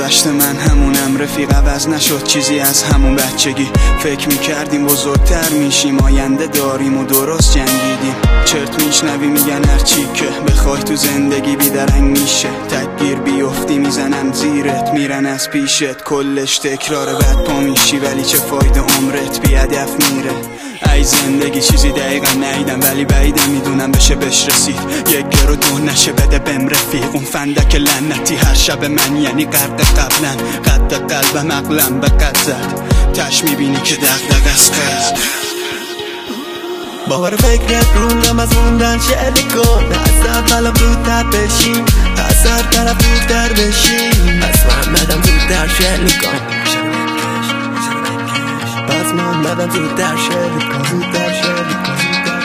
گذشت من همونم رفیق، عوض نشد چیزی از همون بچگی. فکر میکردیم بزرگتر میشیم، آینده داریم و درست جنگیدیم. چرت میشنوی میگن هرچی که بخوای تو زندگی بیدرنگ میشه. تکگیر بیفتی میزنن زیرت، میرن از پیشت، کلش تکرار، بعد پا میشی ولی چه فایده، عمرت بی هدف میره. ای زندگی چیزی دقیقا نیدم ولی بعیدم، میدونم بشه بهش رسید. یک گرو دو نشه بده بهم رفیق، اون فندک لعنتی هر شب من یعنی غرق قبلا. قد قلبم عقلم به قد زد، تش میبینی که دغدغه از قد. باور فکرت روندم از موندن شعری کن، از اولم زودتر بشیم، از هر طرف زودتر بشیم. پس محمدم زودتر شعری کن، پس محمدم زودتر شعری کن، زودتر شعری کن.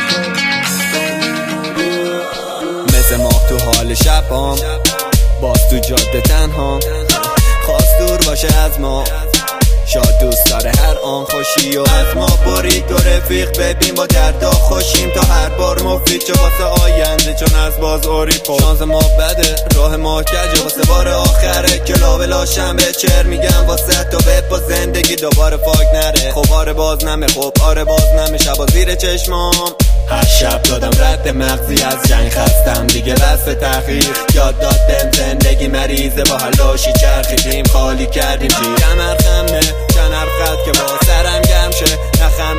مثل ماه تو حال شبام، باز تو جاده تنها، خواست دور باشه از ما، شاد دوست داره هر آن خوشی و از ما برید. دو رفیق ببین با دردا خوشیم، تا هر بار مفید چه واسه آینده، چون از باز اوری پا شانس ما بده، راه ما کجه واسه بار آخره. کلاب لاشم به چر میگم واسه تو بپا، زندگی دوباره فاک نره. خب آره باز نمه، خب آره باز نمه، شبا زیر چشمام هر شب دادم رد مغزی، از جنگ خستم دیگه بس تأخیر. یاد داد بهم زندگی مریضه، با حلاشی چرخیدیم خالی کردیم جیر. کمر خمه کنر خط که با سرم گرم شه، نخم